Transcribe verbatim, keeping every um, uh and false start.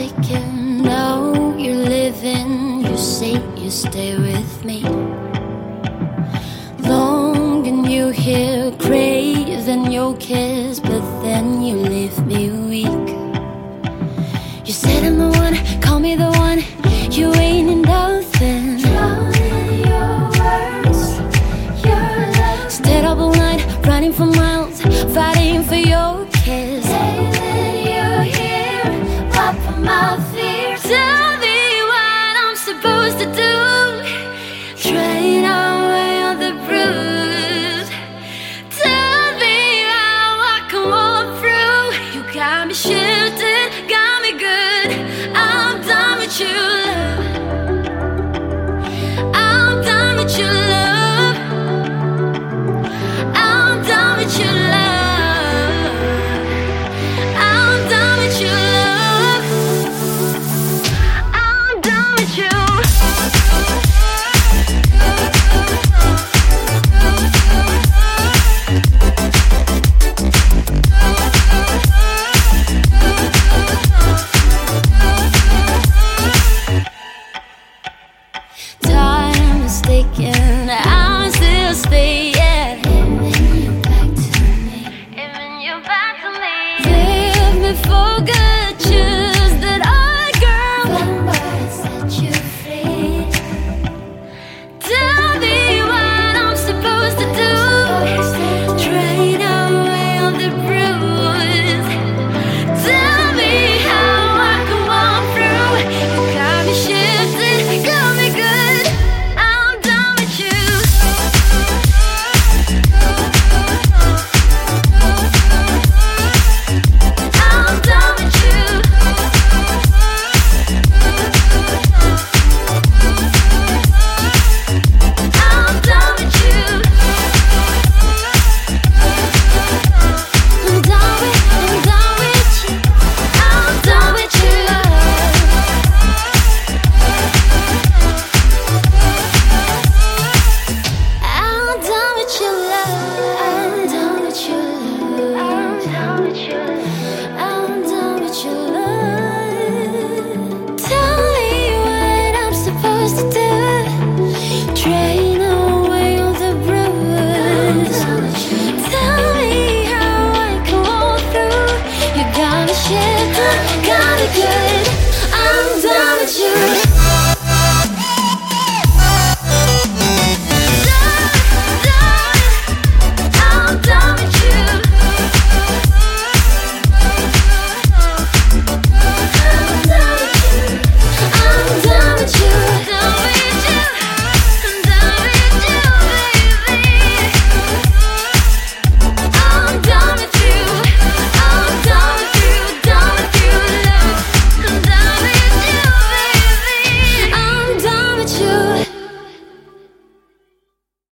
taken. Now you're living, you say you stay with me. Longing you hear, craving your kiss, but then you leave me weak. You said I'm the one, call me the one, you ain't nothing. Drowning your words, your love. Stayed up all night, running for miles, fighting for your